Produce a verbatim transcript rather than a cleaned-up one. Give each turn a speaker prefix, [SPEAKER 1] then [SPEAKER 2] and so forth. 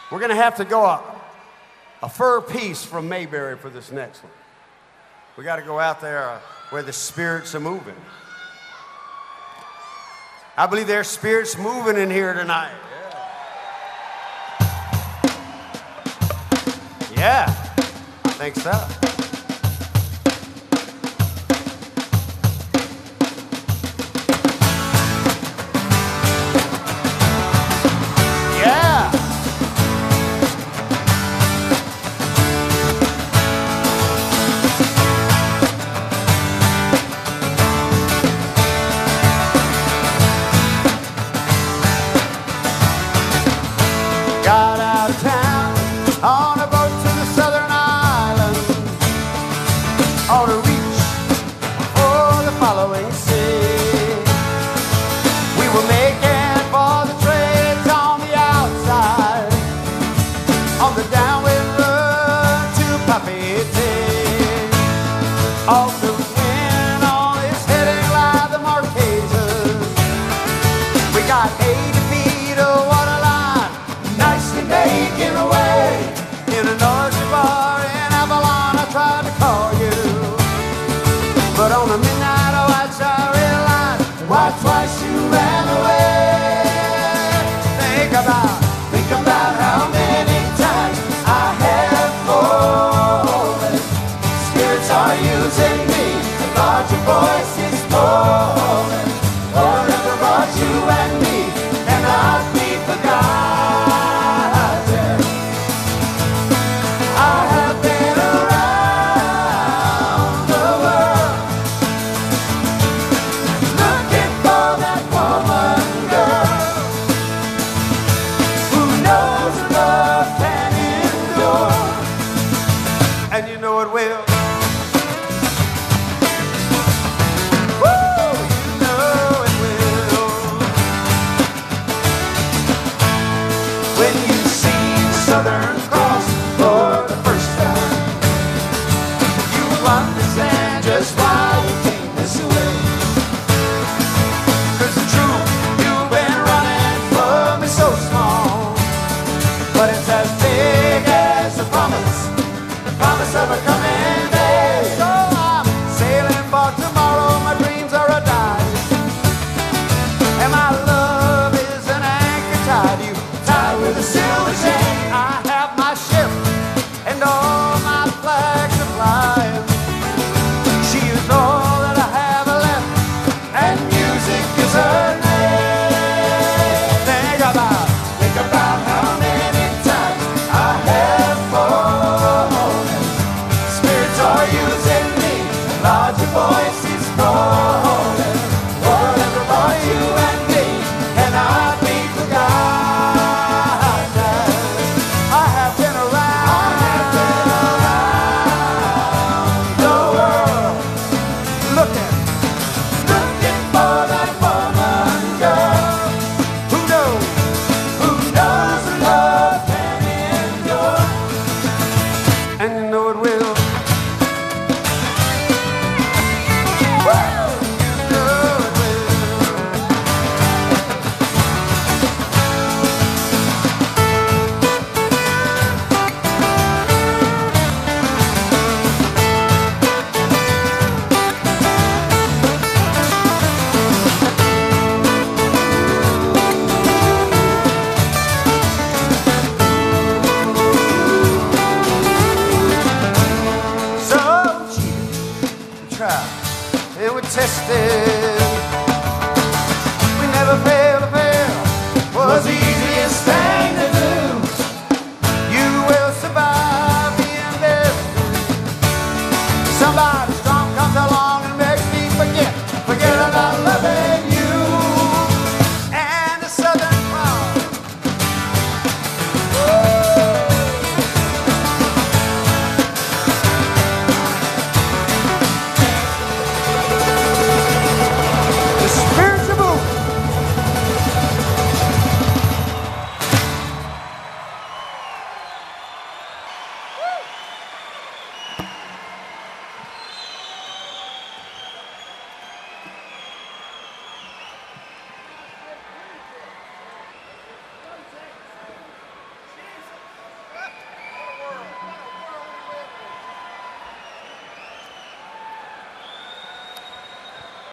[SPEAKER 1] We're going to have to go a, a fur piece from Mayberry for this next one. We got to go out there uh, where the spirits are moving. I believe there's spirits moving in here tonight. Yeah, yeah, I think so. Got out of town on a boat to the southern island, on a reach for the following sea. We were making for the trades on the outside, on the downwind road to Papeete. Off the wind on is heading like the Marquesas. We got eighty feet of water line, nicely making away. In a noisy bar in Avalon, I tried to call you, but on a midnight watch I realized why twice you ran away. Think about, think about how many times I have fallen. Spirits are using me, the larger voice is calling. Forever brought you and me, cannot be forgotten. And you know it will. Woo! You know it will. When you see the Southern Cross for the first time, you will understand just why you came this way. 'Cause the truth, you've been running from is so small, but it's